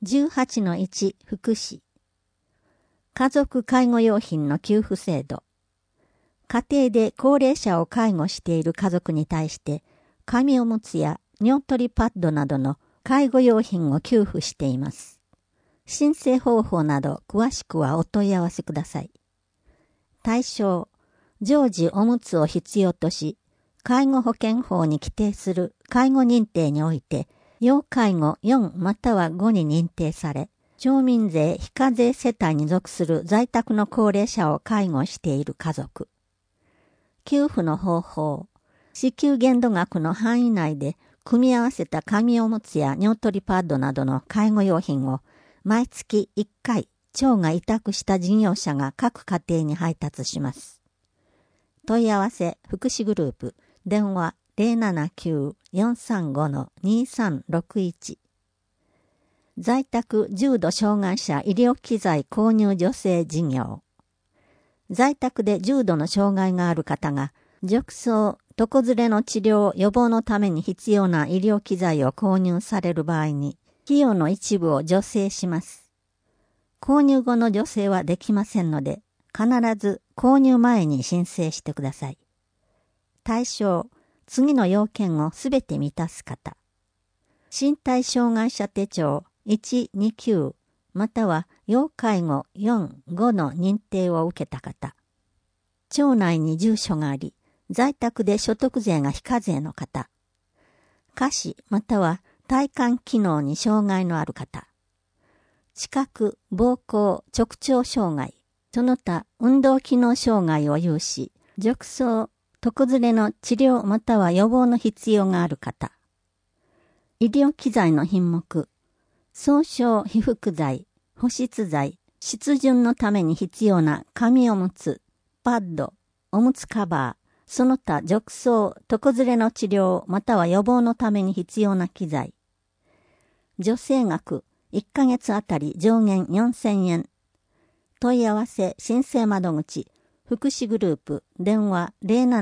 18-1 福祉。家族介護用品の給付制度。家庭で高齢者を介護している家族に対して、紙おむつや尿取りパッドなどの介護用品を給付しています。申請方法など詳しくはお問い合わせください。対象、常時おむつを必要とし、介護保険法に規定する介護認定において、要介護4または5に認定され、町民税非課税世帯に属する在宅の高齢者を介護している家族。給付の方法、支給限度額の範囲内で組み合わせた紙おむつや尿取りパッドなどの介護用品を毎月1回、町が委託した事業者が各家庭に配達します。問い合わせ福祉グループ、電話 079-435-2361。在宅重度障害者医療機材購入助成事業。在宅で重度の障害がある方が、褥瘡、床ずれの治療予防のために必要な医療機材を購入される場合に、費用の一部を助成します。購入後の助成はできませんので、必ず購入前に申請してください。対象、次の要件をすべて満たす方。身体障害者手帳129または要介護4、5の認定を受けた方。町内に住所があり、在宅で所得税が非課税の方。下肢または体幹機能に障害のある方。知覚、膀胱、直腸障害、その他運動機能障害を有し、褥瘡、床ずれの治療または予防の必要がある方。医療機材の品目、創傷被覆剤、保湿剤、湿潤のために必要な紙おむつ、パッド、おむつカバー、その他褥瘡、床ずれの治療または予防のために必要な機材。助成額、1ヶ月あたり上限4000円。問い合わせ申請窓口、福祉グループ、電話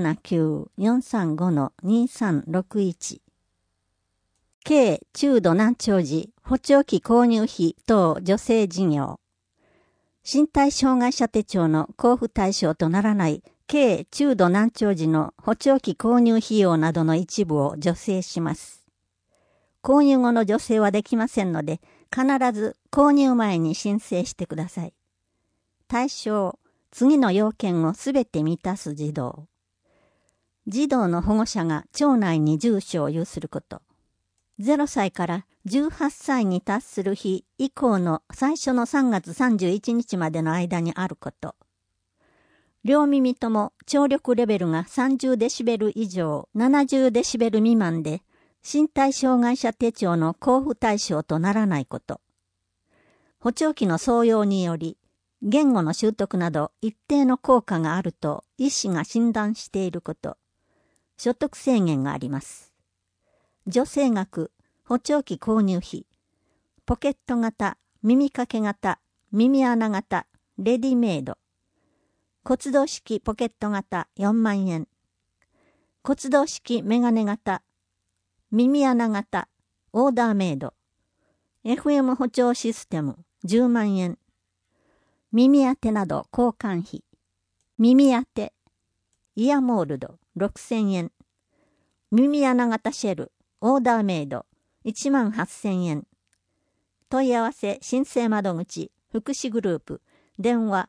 079-435-2361。軽中度難聴時補聴器購入費等助成事業。身体障害者手帳の交付対象とならない軽中度難聴時の補聴器購入費用などの一部を助成します。購入後の助成はできませんので、必ず購入前に申請してください。対象、次の要件をすべて満たす児童。児童の保護者が町内に住所を有すること。0歳から18歳に達する日以降の最初の3月31日までの間にあること。両耳とも聴力レベルが30デシベル以上70デシベル未満で、身体障害者手帳の交付対象とならないこと。補聴器の装用により、言語の習得など一定の効果があると医師が診断していること。所得制限があります。助成額、補聴器購入費、ポケット型、耳掛け型、耳穴型、レディメイド。骨動式ポケット型4万円。骨動式メガネ型、耳穴型、オーダーメイド。FM 補聴システム10万円。耳当てなど交換費。耳当て、イヤモールド6000円。耳穴型シェル、オーダーメイド18,000円。問い合わせ申請窓口福祉グループ電話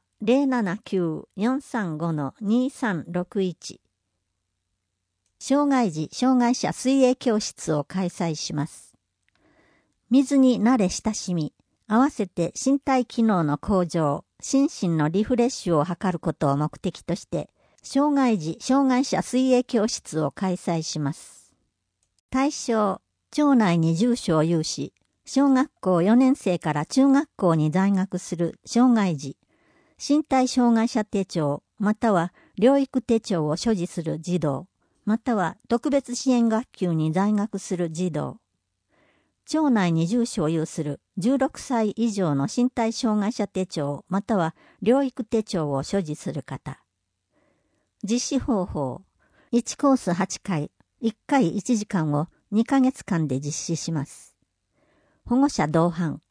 079-435-2361。障害児・障害者水泳教室を開催します。水に慣れ親しみ、合わせて身体機能の向上、心身のリフレッシュを図ることを目的として、障害児・障害者水泳教室を開催します。対象、町内に住所を有し、小学校4年生から中学校に在学する障害児、身体障害者手帳、または療育手帳を所持する児童、または特別支援学級に在学する児童。町内に住所を有する16歳以上の身体障害者手帳、または療育手帳を所持する方。実施方法、1コース8回、1回1時間を2ヶ月間で実施します。保護者同伴。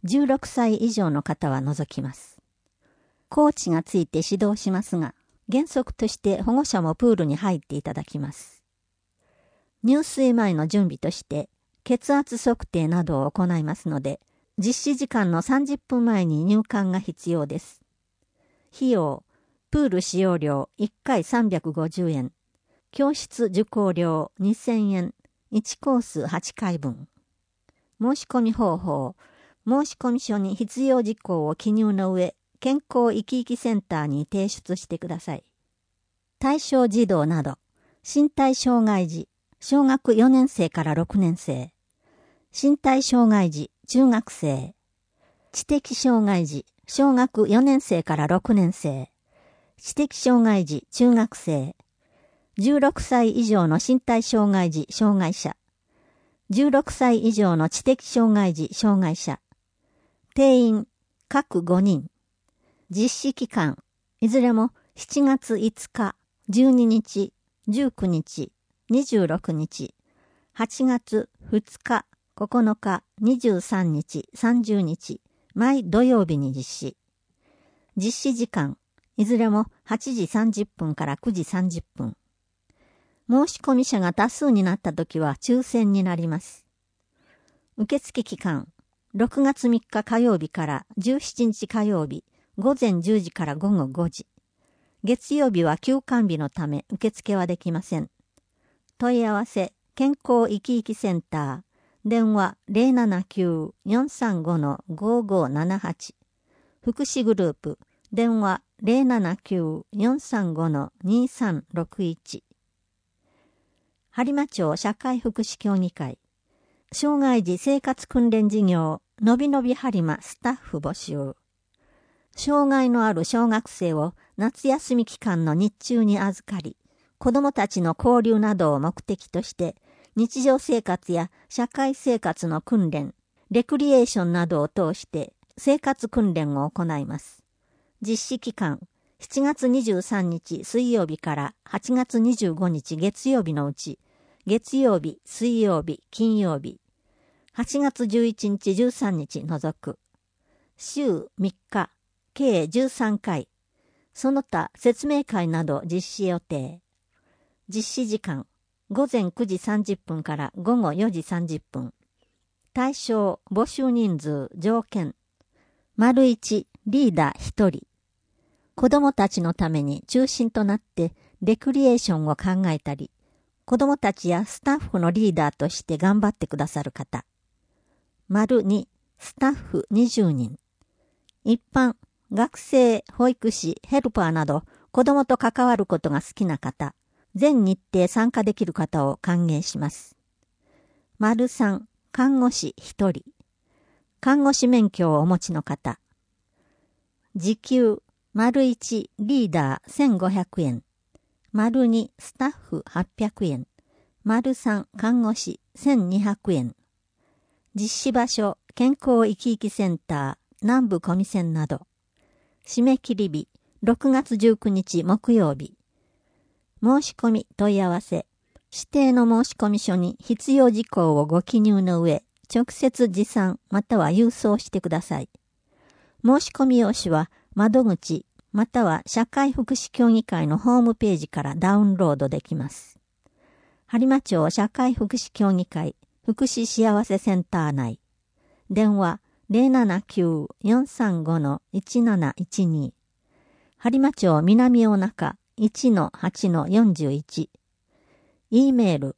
16歳以上の方は除きます。コーチがついて指導しますが、原則として保護者もプールに入っていただきます。入水前の準備として、血圧測定などを行いますので、実施時間の30分前に入館が必要です。費用、プール使用料1回350円、教室受講料2000円、1コース8回分。申し込み方法、申し込み書に必要事項を記入の上、健康生き生きセンターに提出してください。対象児童など、身体障害児、小学4年生から6年生、身体障害児、中学生、知的障害児、小学4年生から6年生、知的障害児、中学生、16歳以上の身体障害児、障害者、16歳以上の知的障害児、障害者、定員、各5人、実施期間、いずれも7月5日、12日、19日、26日、8月2日、9日、23日、30日、毎土曜日に実施。実施時間、いずれも8時30分から9時30分。申し込み者が多数になったときは抽選になります。受付期間、6月3日火曜日から17日火曜日、午前10時から午後5時。月曜日は休館日のため受付はできません。問い合わせ、健康生き生きセンター、電話 079-435-5578。福祉グループ、電話 079-435-2361。播磨町社会福祉協議会、障害児生活訓練事業、のびのび播磨スタッフ募集。障害のある小学生を夏休み期間の日中に預かり、子どもたちの交流などを目的として、日常生活や社会生活の訓練、レクリエーションなどを通して生活訓練を行います。実施期間、7月23日水曜日から8月25日月曜日のうち、月曜日、水曜日、金曜日、8月11日13日除く。週3日、計13回。その他説明会など実施予定。実施時間、午前9時30分から午後4時30分。対象、募集人数、条件。1、リーダー1人。子供たちのために中心となってレクリエーションを考えたり、子供たちやスタッフのリーダーとして頑張ってくださる方。2、スタッフ20人。一般、学生、保育士、ヘルパーなど子供と関わることが好きな方、全日程参加できる方を歓迎します。3、看護師1人。看護師免許をお持ちの方。時給、1、リーダー1500円。2、スタッフ800円。3、看護師1200円。実施場所、健康生き生きセンター、南部小見線など。締め切り日、6月19日木曜日。申し込み問い合わせ。指定の申し込み書に必要事項をご記入の上、直接持参または郵送してください。申し込み用紙は窓口または社会福祉協議会のホームページからダウンロードできます。播磨町社会福祉協議会福祉幸せセンター内。電話 079-435-1712。播磨町南大中 1-8-41。E メール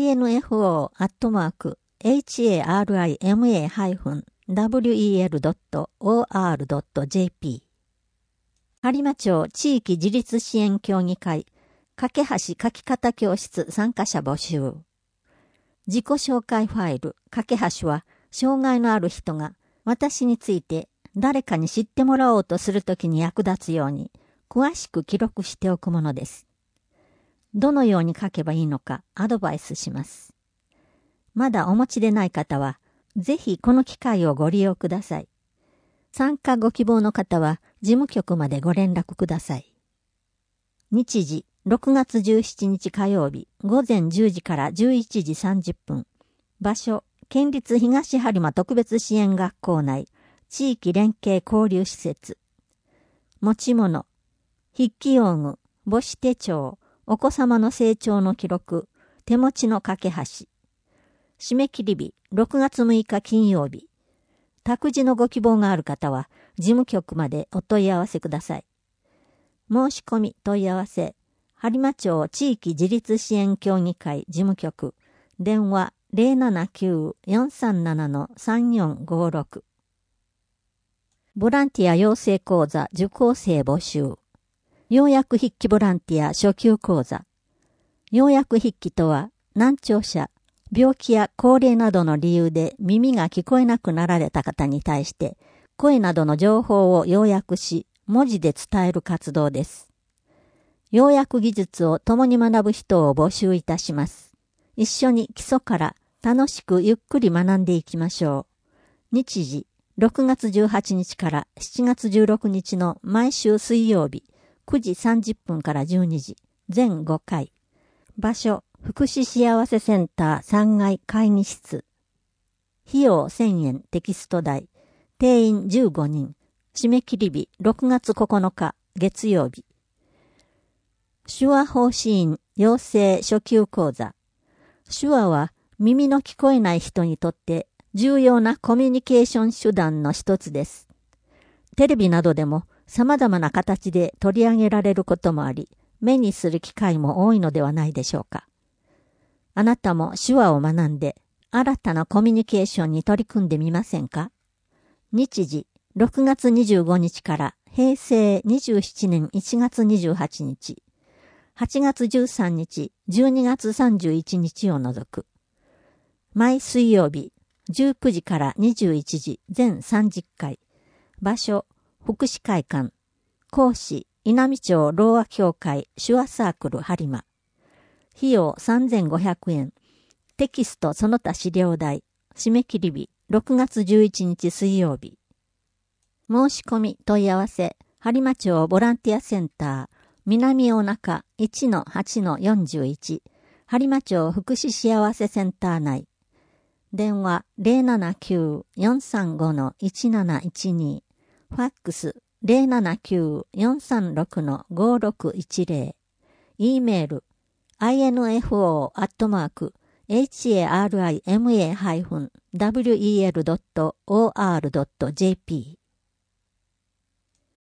info@harima-wel.or.jp。播磨町地域自立支援協議会架け橋書き方教室参加者募集。自己紹介ファイル架け橋は障害のある人が私について誰かに知ってもらおうとするときに役立つように詳しく記録しておくものです。どのように書けばいいのかアドバイスします。まだお持ちでない方はぜひこの機会をご利用ください。参加ご希望の方は事務局までご連絡ください。日時6月17日火曜日午前10時から11時30分。場所県立東播磨特別支援学校内地域連携交流施設。持ち物、筆記用具、母子手帳、お子様の成長の記録、手持ちの架け橋。締め切り日、6月6日金曜日。託児のご希望がある方は、事務局までお問い合わせください。申し込み問い合わせ、播磨町地域自立支援協議会事務局、電話 079-437-3456。ボランティア養成講座受講生募集。要約筆記ボランティア初級講座。要約筆記とは、難聴者、病気や高齢などの理由で耳が聞こえなくなられた方に対して、声などの情報を要約し、文字で伝える活動です。要約技術を共に学ぶ人を募集いたします。一緒に基礎から楽しくゆっくり学んでいきましょう。日時、6月18日から7月16日の毎週水曜日、9時30分から12時、全5回。場所、福祉幸せセンター3階会議室。費用1000円テキスト代。定員15人。締め切り日6月9日月曜日。手話奉仕員養成初級講座。手話は耳の聞こえない人にとって重要なコミュニケーション手段の一つです。テレビなどでも様々な形で取り上げられることもあり、目にする機会も多いのではないでしょうか。あなたも手話を学んで新たなコミュニケーションに取り組んでみませんか？日時、6月25日から平成27年1月28日。8月13日、12月31日を除く。毎水曜日、19時から21時、全30回。場所、福祉会館。講師、稲美町ろうあ協会手話サークル播磨。費用3500円。テキストその他資料代。締め切り日、6月11日水曜日。申し込み問い合わせ、播磨町ボランティアセンター。南大中 1-8-41 播磨町福祉幸せセンター内。電話 079-435-1712 ファックス 079-436-5610 E メール info@harima-wel.or.jp